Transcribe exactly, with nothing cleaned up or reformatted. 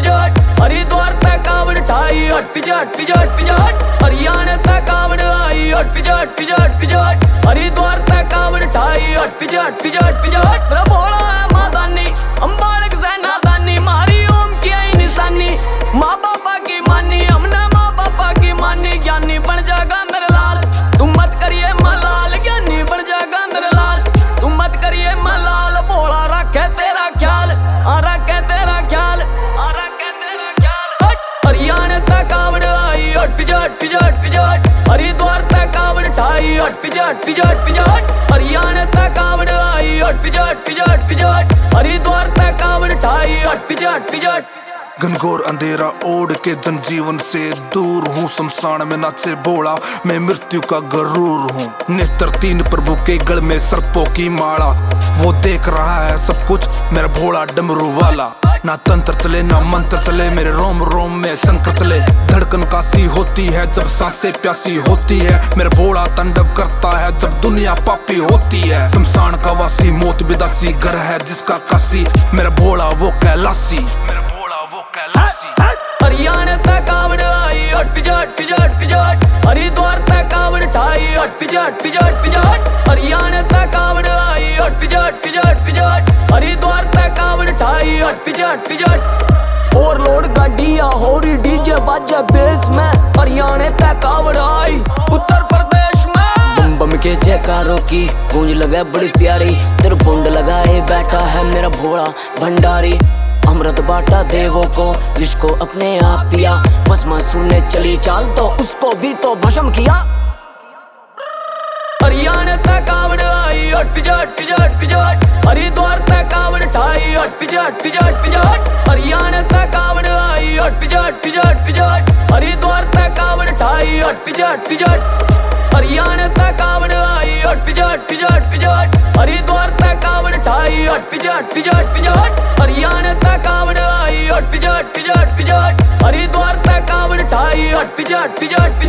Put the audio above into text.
पिछाट हरिद्वार तक कावड़ ठाई हट पिछाट पिछाट पिछाट हरियाणा तक कावड़ आई हट पिछाट पिछाट पिछाट हरिद्वार तक कावड़ ठाई हट पिछाट पिछाट पिछाट मेरा भोला है मादानी अम्बालिक सेना दानी मारी ओम की आई निशानी माँ बापा की मानी हमने माँ बापा की मानी ज्ञानी बन जाएगा मेरे लाल तुम मत करिए मलाल ज्ञानी बन जाएगा मेरे लाल तुम मत करिए मलाल भोला रखे तेरा ख्याल आ रखे तेरा ख्याल आ रखे तेरा ख्याल हरियाणा तक कावड़ आई हट पिछाट पिछाट पिछाट हरिद्वार तक कावड़ ठाई हट पिछाट पिछाट पिछाट हरियाणा तक कावड़ आई हट पिछाट पिछाट पिछाट हरिद्वार तक कावड़ ठाई हट पिछाट पिछाट घनघोर अंधेरा ओढ़ के जनजीवन से दूर हूँ, शमशान में नाचे भोला मैं मृत्यु का गरूर हूँ। नेत्र तीन प्रभु के गल में सर्पों की माला, वो देख रहा है सब कुछ मेरा भोला डमरू वाला। ना तंत्र चले ना मंत्र चले, मेरे रोम रोम में शंकर चले। धड़कन कासी होती है जब सांसें प्यासी होती है, मेरा भोला तांडव करता है जब दुनिया पापी होती है। शमशान का वासी मौत बिदासी घर है जिसका काशी, मेरा भोला वो कैलाशी। हरियाणा तक कावड़ आई हट पिछाट पिछाट पिछाट हरिद्वार तक कावड़ ठाई हट पिछाट पिछाट पिछाट हरियाणा तक कावड़ आई हट पिछाट पिछाट पिछाट हरिद्वार तक कावड़ ठाई हट पिछाट पिछाट और लोड गाड़ियां होरी डीजे बाजा बेस में हरियाणा तक कावड़ आई उत्तर प्रदेश में। बम बम के जयकारों की गूंज लगे बड़ी प्यारी, त्रिपुंड लगाए बैठा है मेरा भोला भंडारी। अमृत बांटा देवों को जिसको अपने आप पिया, भस्म सुनने चली चाल तो उसको भी तो भस्म किया। हरियाणा तक कावड़ आई हट पिछाट पिछाट पिछाट हरिद्वार तक कावड़ ठाई हट पिछाट पिछाट पिछाट हरियाणा तक कावड़ आई हट पिछाट पिछाट पिछाट हरिद्वार तक कावड़ ठाई हट पिछाट पिछाट हरियाणा तक कावड़ आई हट पिछाट पिछाट पिछाट हरिद्वार तक कावड़ ठाई हट पिछाट पिछाट पिछाट हरियाणा तक कावड़ आई हट पिछाट पिछाट पिछाट हरिद्वार तक कावड़ ठाई हट पिछाट पिछाट